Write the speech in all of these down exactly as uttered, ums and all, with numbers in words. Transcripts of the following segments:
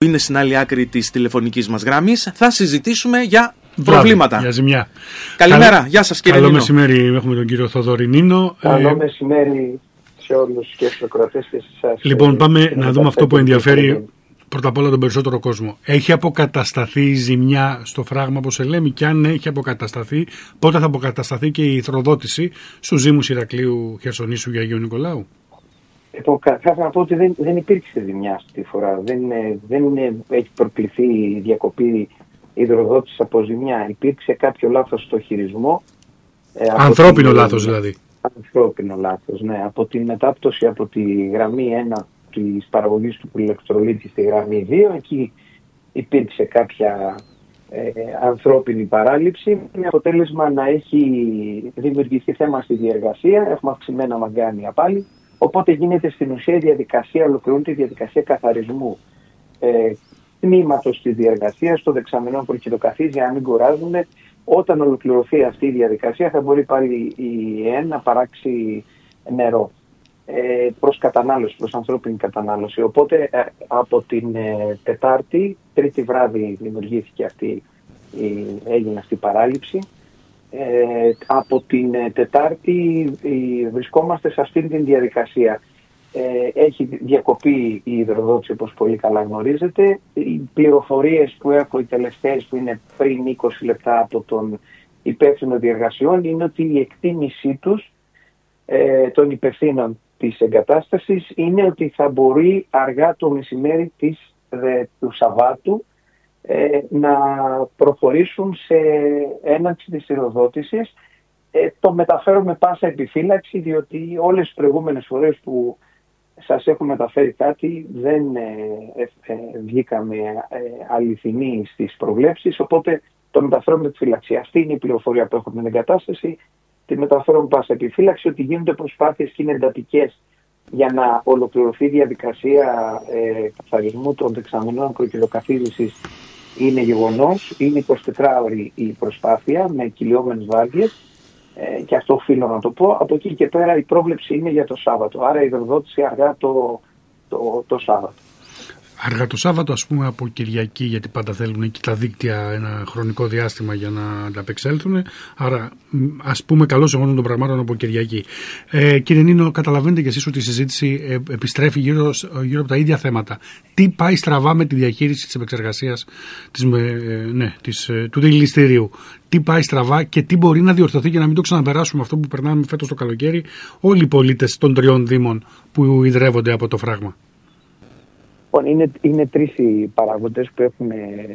είναι στην άλλη άκρη της τηλεφωνικής μας γραμμής. Θα συζητήσουμε για προβλήματα. Για ζημιά. Καλημέρα, Καλ... γεια σας κύριε Καλό Νίνο. μεσημέρι, έχουμε τον κύριο Θοδωρή Νίνο. Καλό ε... μεσημέρι σε όλους και στους ακροατές και σε εσάς. Λοιπόν, πάμε να δούμε αυτό που ενδιαφέρει πρώτα απ' όλα τον περισσότερο κόσμο. Έχει αποκατασταθεί η ζημιά στο φράγμα, όπως λέμε, και αν έχει αποκατασταθεί, πότε θα αποκατασταθεί και η υδροδότηση στους Δήμους Ηρακλείου, Χερσονήσου και Αγίου Νικολάου? Λοιπόν, θα ήθελα να πω ότι δεν, δεν υπήρξε ζημιά αυτή τη φορά. Δεν, δεν είναι, έχει προκληθεί διακοπή υδροδότηση από ζημιά. Υπήρξε κάποιο λάθος στο χειρισμό. Ε, Ανθρώπινο την, λάθος δηλαδή. Ανθρώπινο λάθος, ναι. Από τη μετάπτωση από τη γραμμή ένα της παραγωγής του ηλεκτρολίτη στη γραμμή δύο, εκεί υπήρξε κάποια ε, ανθρώπινη παράληψη, με αποτέλεσμα να έχει δημιουργηθεί θέμα στη διεργασία. Έχουμε αυξημένα μαγκάνια πάλι, οπότε γίνεται στην ουσία η διαδικασία, ολοκληρώνεται η διαδικασία καθαρισμού ε, τμήματος της διεργασίας των δεξαμενών προκυλοκαθής, για να μην κουράζουμε. Όταν ολοκληρωθεί αυτή η διαδικασία θα μπορεί πάλι η ΕΕΝ να παράξει νερό ε, προς κατανάλωση, προς ανθρώπινη κατανάλωση. Οπότε ε, από την ε, Τετάρτη, Τρίτη βράδυ δημιουργήθηκε αυτή, η, έγινε αυτή η παράληψη. Ε, από την ε, Τετάρτη ε, βρισκόμαστε σε αυτή την διαδικασία. Ε, έχει διακοπεί η υδροδότηση, όπως πολύ καλά γνωρίζετε. Οι πληροφορίες που έχω, οι τελευταίες, που είναι πριν είκοσι λεπτά από τον υπεύθυνο διεργασιών, είναι ότι η εκτίμησή τους ε, των υπευθύνων της εγκατάστασης είναι ότι θα μπορεί αργά το μεσημέρι της, δε, του Σαββάτου ε, να προχωρήσουν σε έναρξη της υδροδότησης. Ε, το μεταφέρω με πάσα επιφύλαξη, διότι όλες τις προηγούμενες φορές που σας έχω μεταφέρει κάτι δεν ε, ε, ε, βγήκαμε ε, αληθινοί στις προβλέψεις, οπότε το μεταφέρω με επιφύλαξη. Αυτή είναι η πληροφορία που έχω από την εγκατάσταση. Τη μεταφέρω με πάσα επιφύλαξη ότι γίνονται προσπάθειες και είναι εντατικές για να ολοκληρωθεί η διαδικασία ε, καθαρισμού των δεξαμενών κροκυλοκαθίζησης. Είναι γεγονός, είναι εικοσιτετράωρη η προσπάθεια με κυλιόμενες βάρδιες. Ε, και αυτό οφείλω να το πω. Από εκεί και πέρα η πρόβλεψη είναι για το Σάββατο. Άρα η υδροδότηση αργά το, το, το Σάββατο. Αργά το Σάββατο, ας πούμε, από Κυριακή, γιατί πάντα θέλουν εκεί τα δίκτυα ένα χρονικό διάστημα για να ανταπεξέλθουν. Άρα, ας πούμε, καλώς εγώνων των πραγμάτων από Κυριακή. Ε, κύριε Νίνο, καταλαβαίνετε κι εσείς ότι η συζήτηση ε, επιστρέφει γύρω, γύρω από τα ίδια θέματα. Τι πάει στραβά με τη διαχείριση της επεξεργασίας της, ε, ναι, της, ε, του δηληστηρίου? Τι πάει στραβά και τι μπορεί να διορθωθεί για να μην το ξαναπεράσουμε αυτό που περνάμε φέτος το καλοκαίρι όλοι οι πολίτες των τριών δήμων που ιδρεύονται από το φράγμα? Είναι, είναι τρεις οι παράγοντες που έχουν ε,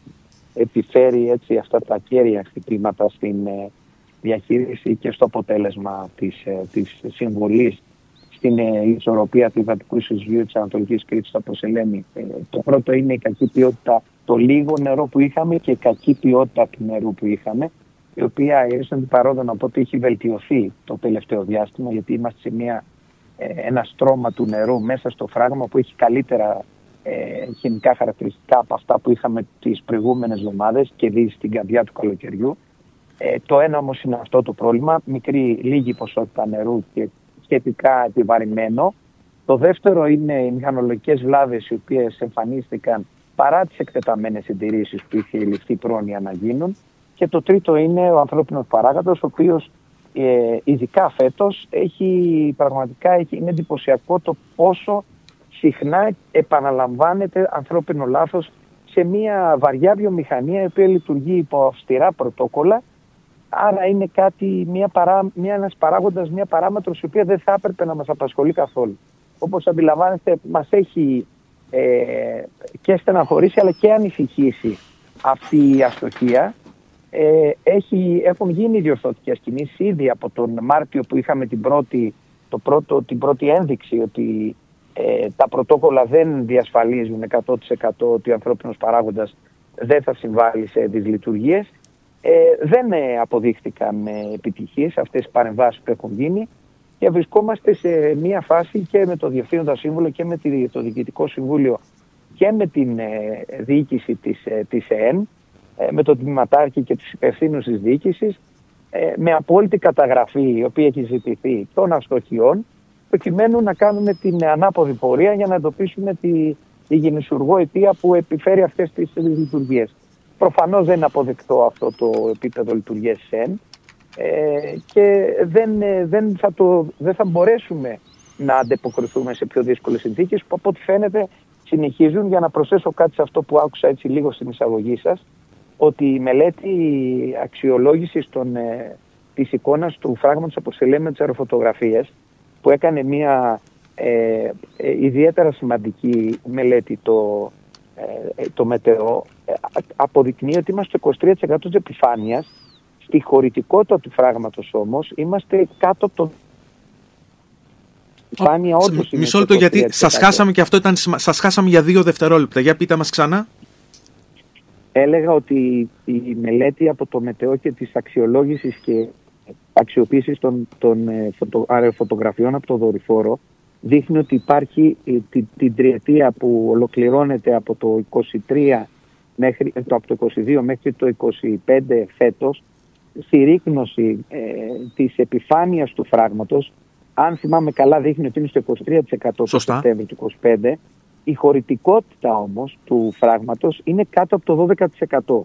επιφέρει έτσι, αυτά τα κέρια χτυπήματα στην ε, διαχείριση και στο αποτέλεσμα της, ε, της συμβολής στην ε, ισορροπία του υδατικού ισοζυγίου της Ανατολικής Κρήτης, όπως λέμε. Ε, το πρώτο είναι η κακή ποιότητα, το λίγο νερό που είχαμε και η κακή ποιότητα του νερού που είχαμε, η οποία ήρθαν την παρόδο να πω ότι έχει βελτιωθεί το τελευταίο διάστημα, γιατί είμαστε σε μια ένα στρώμα του νερού μέσα στο φράγμα που έχει καλύτερα ε, χημικά χαρακτηριστικά από αυτά που είχαμε τις προηγούμενες εβδομάδες και δει στην καρδιά του καλοκαιριού. Ε, το ένα όμως είναι αυτό το πρόβλημα, μικρή λίγη ποσότητα νερού και σχετικά επιβαρημένο. Το δεύτερο είναι οι μηχανολογικές βλάβες, οι οποίες εμφανίστηκαν παρά τις εκτεταμένες συντηρήσεις που είχε ληφθεί πρόνοια να γίνουν. Και το τρίτο είναι ο ανθρώπινος παράγοντας, ο οποίος Ε, ειδικά φέτος έχει, πραγματικά έχει, είναι εντυπωσιακό το πόσο συχνά επαναλαμβάνεται ανθρώπινο λάθος σε μια βαριά βιομηχανία η οποία λειτουργεί υπό αυστηρά πρωτόκολλα. Άρα είναι κάτι, μια παρά, μια, ένας παράγοντας, μια παράμετρος η οποία δεν θα έπρεπε να μας απασχολεί καθόλου. Όπως αντιλαμβάνεστε, μας έχει ε, και στεναχωρήσει αλλά και ανησυχήσει αυτή η αστοχία. Ε, έχει, έχουν γίνει διορθωτικές κινήσεις ήδη από τον Μάρτιο που είχαμε την πρώτη, το πρώτο, την πρώτη ένδειξη ότι ε, τα πρωτόκολλα δεν διασφαλίζουν εκατό τοις εκατό ότι ο ανθρώπινος παράγοντας δεν θα συμβάλλει σε δυσλειτουργίες. Ε, δεν ε, αποδείχθηκαν με επιτυχίες αυτές οι παρεμβάσεις που έχουν γίνει και βρισκόμαστε σε μια φάση και με το Διευθύνοντα Σύμβουλο και με το Διοικητικό Συμβούλιο και με την ε, διοίκηση της, ε, της ΕΕΝ, με τον τμήματάρχη και τους υπευθύνους της διοίκησης, με απόλυτη καταγραφή η οποία έχει ζητηθεί των αστοχιών, προκειμένου να κάνουμε την ανάποδη πορεία για να εντοπίσουμε τη, η γενεσιουργό αιτία που επιφέρει αυτές τις λειτουργίες. Προφανώς δεν αποδεκτώ αυτό το επίπεδο λειτουργίας ΣΕΝ ε, και δεν, δεν, θα το, δεν θα μπορέσουμε να αντεποκριθούμε σε πιο δύσκολες συνθήκες που από ό,τι φαίνεται συνεχίζουν. Για να προσθέσω κάτι σε αυτό που άκουσα έτσι λίγο στην εισαγωγή σας, ότι η μελέτη αξιολόγησης των, ε, της εικόνας του φράγματος από σελέ με τις αεροφωτογραφίες που έκανε μια ε, ε, ιδιαίτερα σημαντική μελέτη το, ε, το ΜΕΤΕΟ ε, αποδεικνύει ότι είμαστε στο είκοσι τρία τοις εκατό της επιφάνειας. Στη χωρητικότητα του φράγματος όμως είμαστε κάτω από το επιφάνεια όντως. Μισό λεπτό, γιατί σας χάσαμε και αυτό ήταν, σας χάσαμε για δύο δευτερόλεπτα. Για πείτε μας ξανά. Έλεγα ότι η μελέτη από το ΜΕΤΕΟ και της αξιολόγησης και αξιοποίησης των, των φωτο, αεροφωτογραφιών από το δορυφόρο δείχνει ότι υπάρχει την, την τριετία που ολοκληρώνεται από το, είκοσι τρία μέχρι, από το είκοσι δύο μέχρι το είκοσι πέντε φέτος, συρρίκνωση ε, της επιφάνειας του φράγματος. Αν θυμάμαι καλά δείχνει ότι είναι στο είκοσι τρία τοις εκατό το Σεπτέμβριο του είκοσι πέντε. Η χωρητικότητα όμως του φράγματος είναι κάτω από το δώδεκα τοις εκατό.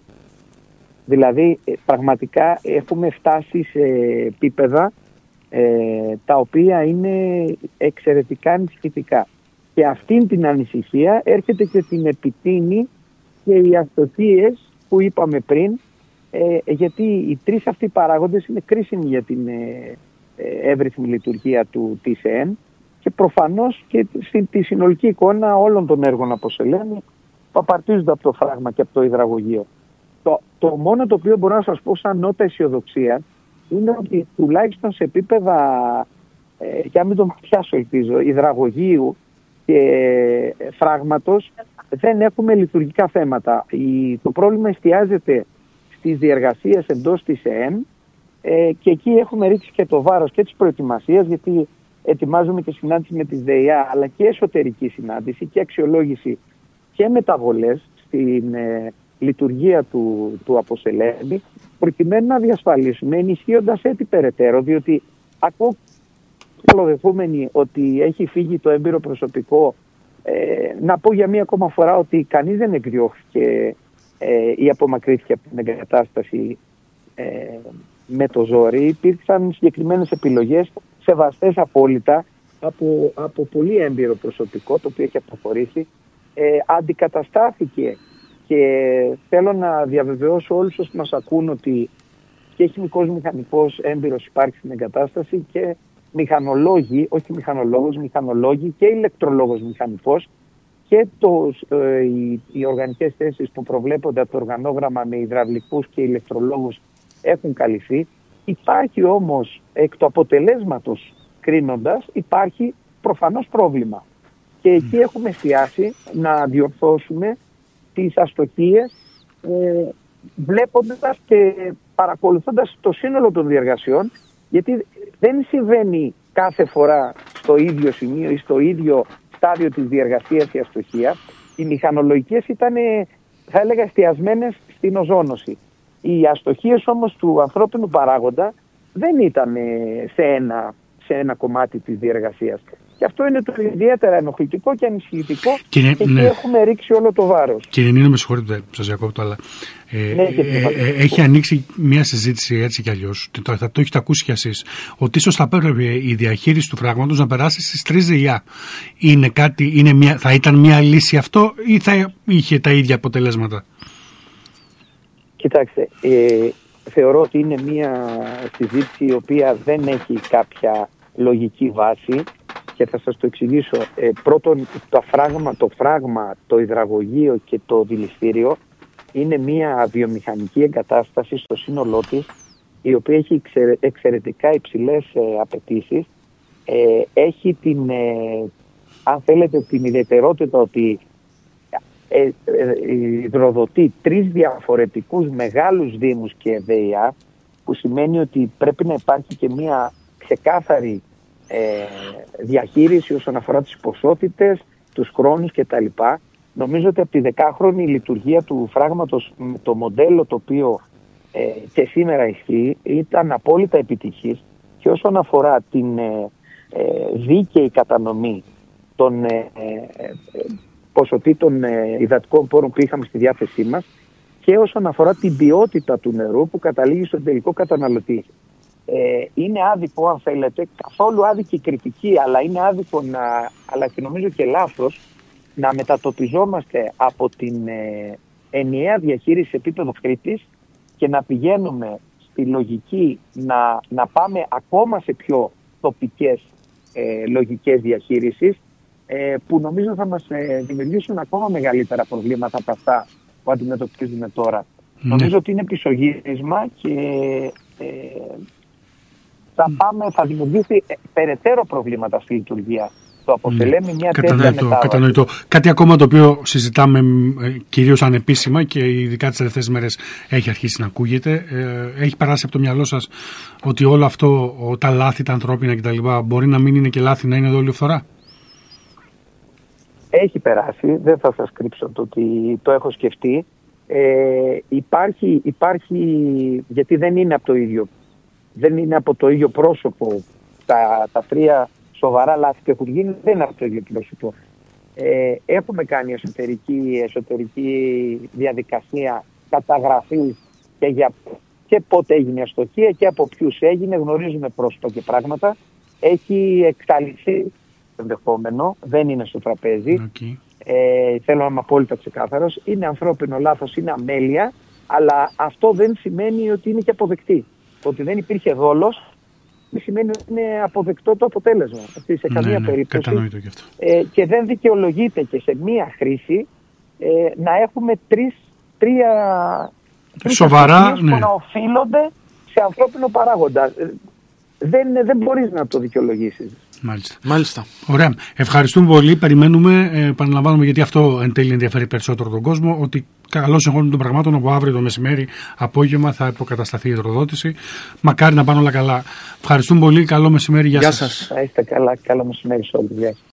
Δηλαδή πραγματικά έχουμε φτάσει σε επίπεδα ε, τα οποία είναι εξαιρετικά ανησυχητικά. Και αυτήν την ανησυχία έρχεται και την επιτείνει και οι αστοχίες που είπαμε πριν, ε, γιατί οι τρεις αυτοί παράγοντες είναι κρίσιμοι για την ε, ε, εύρυθμη λειτουργία του τι σι εν και προφανώς και στη, τη συνολική εικόνα όλων των έργων από σελέ που απαρτίζονται από το φράγμα και από το υδραγωγείο. Το, το μόνο το οποίο μπορώ να σας πω σαν νότα αισιοδοξία είναι ότι τουλάχιστον σε επίπεδα, ε, για να μην το πιάσω ελπίζω, υδραγωγείου και ε, φράγματος δεν έχουμε λειτουργικά θέματα. Η, το πρόβλημα εστιάζεται στις διεργασίες εντός της ΕΕΝ ε, και εκεί έχουμε ρίξει και το βάρος και της προετοιμασίας, γιατί ετοιμάζουμε και συνάντηση με τη ΔΕΙΑ αλλά και εσωτερική συνάντηση και αξιολόγηση και μεταβολές στην ε, λειτουργία του, του Αποσελέμπη, προκειμένου να διασφαλίσουμε ενισχύοντας έτσι περαιτέρω, διότι ακούω καλοδεχούμενοι ότι έχει φύγει το έμπειρο προσωπικό. Ε, να πω για μία ακόμα φορά ότι κανείς δεν εκδιώχθηκε ε, ή απομακρύθηκε από την εγκατάσταση ε, με το ζόρι. Υπήρξαν συγκεκριμένες επιλογές σεβαστές απόλυτα από, από πολύ έμπειρο προσωπικό, το οποίο έχει αποχωρήσει. Ε, αντικαταστάθηκε και θέλω να διαβεβαιώσω όλους όσους μας ακούν ότι και χημικός μηχανικός έμπειρος υπάρχει στην εγκατάσταση και μηχανολόγοι, όχι μηχανολόγος, μηχανολόγοι και ηλεκτρολόγος μηχανικός και το, ε, οι, οι οργανικές θέσεις που προβλέπονται από το οργανόγραμμα με υδραυλικούς και ηλεκτρολόγους έχουν καλυφθεί. Υπάρχει όμως εκ του αποτελέσματος κρίνοντας υπάρχει προφανώς πρόβλημα και εκεί έχουμε εστιάσει να διορθώσουμε τις αστοχίες ε, βλέποντας και παρακολουθώντας το σύνολο των διεργασιών, γιατί δεν συμβαίνει κάθε φορά στο ίδιο σημείο ή στο ίδιο στάδιο της διεργασίας η αστοχία. Οι μηχανολογικές ήταν, θα έλεγα, εστιασμένες στην οζόνωση. Οι αστοχίες όμως του ανθρώπινου παράγοντα δεν ήταν σε ένα, σε ένα κομμάτι της διεργασίας. Και αυτό είναι το ιδιαίτερα ενοχλητικό και ανησυχητικό και, και ναι. Εκεί έχουμε ρίξει όλο το βάρος. Κύριε Νίνο, με συγχωρείτε, σας διακόπτω, αλλά ε, ναι, ε, ε, ε, έχει ανοίξει μια συζήτηση έτσι κι αλλιώς, θα, θα το έχετε ακούσει κι εσείς, ότι ίσως θα πρέπει η διαχείριση του φράγματος να περάσει στις τρεις ΔΕΙΑ. Είναι κάτι, είναι μια, θα ήταν μια λύση αυτό ή θα είχε τα ίδια αποτελέσματα? Κοιτάξτε, ε, θεωρώ ότι είναι μια συζήτηση η οποία δεν έχει κάποια λογική βάση. Και θα σας το εξηγήσω. Ε, πρώτον, το φράγμα, το φράγμα, το υδραγωγείο και το δηληστήριο είναι μια βιομηχανική εγκατάσταση στο σύνολό της, η οποία έχει εξαιρετικά υψηλές ε, απαιτήσεις. Ε, έχει την, ε, αν θέλετε, την ιδιαιτερότητα ότι ε, ε, ε, υδροδοτεί τρεις διαφορετικούς μεγάλους δήμους και ΔΕΙΑ, που σημαίνει ότι πρέπει να υπάρχει και μια ξεκάθαρη Ε, διαχείριση όσον αφορά τις ποσότητες, τους χρόνους κτλ. Νομίζω ότι από τη δεκάχρονη λειτουργία του φράγματος με το μοντέλο το οποίο ε, και σήμερα ισχύει ήταν απόλυτα επιτυχής και όσον αφορά την ε, ε, δίκαιη κατανομή των, ε, ε, ποσοτήτων ε, υδατικών πόρων που είχαμε στη διάθεσή μας και όσον αφορά την ποιότητα του νερού που καταλήγει στον τελικό καταναλωτή. Ε, είναι άδικο, αν θέλετε, καθόλου άδικη κριτική, αλλά είναι άδικο, να, αλλά και νομίζω και λάθος, να μετατοπιζόμαστε από την ε, ενιαία διαχείριση σε επίπεδο Κρήτης και να πηγαίνουμε στη λογική να, να πάμε ακόμα σε πιο τοπικές ε, λογικές διαχείρισης, ε, που νομίζω θα μας ε, δημιουργήσουν ακόμα μεγαλύτερα προβλήματα από αυτά που αντιμετωπίζουμε τώρα. Ναι. Νομίζω ότι είναι πισωγύρισμα και ε, θα, πάμε, θα δημιουργήσει ε, περαιτέρω προβλήματα στη λειτουργία. Το αποθελέμει ναι. μια τέτοια μετάβαση. Κατανοητό. Κάτι ακόμα το οποίο συζητάμε ε, κυρίως ανεπίσημα και ειδικά τις τελευταίες μέρες έχει αρχίσει να ακούγεται. Ε, έχει περάσει από το μυαλό σας ότι όλο αυτό, ο, τα λάθη, τα ανθρώπινα κτλ. Μπορεί να μην είναι και λάθη, να είναι δολιοφθορά. Έχει περάσει, δεν θα σας κρύψω το ότι το έχω σκεφτεί. Ε, υπάρχει, υπάρχει, γιατί δεν είναι από το ίδιο, δεν είναι από το ίδιο πρόσωπο τα, τα τρία σοβαρά λάθη που έχουν γίνει, δεν είναι από το ίδιο πρόσωπο. Ε, έχουμε κάνει εσωτερική, εσωτερική διαδικασία καταγραφής και, για, και πότε έγινε η αστοχία και από ποιους έγινε, γνωρίζουμε πρόσωπα και πράγματα. Έχει εκταληφθεί ενδεχόμενο, δεν είναι στο τραπέζι. Okay. Ε, θέλω να είμαι απόλυτα ξεκάθαρος. Είναι ανθρώπινο λάθος, είναι αμέλεια, αλλά αυτό δεν σημαίνει ότι είναι και αποδεκτή. Ότι δεν υπήρχε δόλος δεν σημαίνει ότι είναι αποδεκτό το αποτέλεσμα. Αυτή, σε καμία ναι, ναι, περίπτωση. Και, αυτό. Ε, και δεν δικαιολογείται και σε μία χρήση ε, να έχουμε τρεις, τρία σοβαρά ναι. που να οφείλονται σε ανθρώπινο παράγοντα. Δεν, δεν μπορείς να το δικαιολογήσεις. Μάλιστα. Μάλιστα. Ωραία. Ευχαριστούμε πολύ. Περιμένουμε, ε, επαναλαμβάνουμε, γιατί αυτό εν τέλει ενδιαφέρει περισσότερο τον κόσμο, ότι καλώς εγχώνων των πραγμάτων από αύριο το μεσημέρι, απόγευμα θα υποκατασταθεί η υδροδότηση. Μακάρι να πάνε όλα καλά. Ευχαριστούμε πολύ. Καλό μεσημέρι. Γεια, Γεια σας. σας. Θα είστε καλά. Καλό μεσημέρι σε όλους.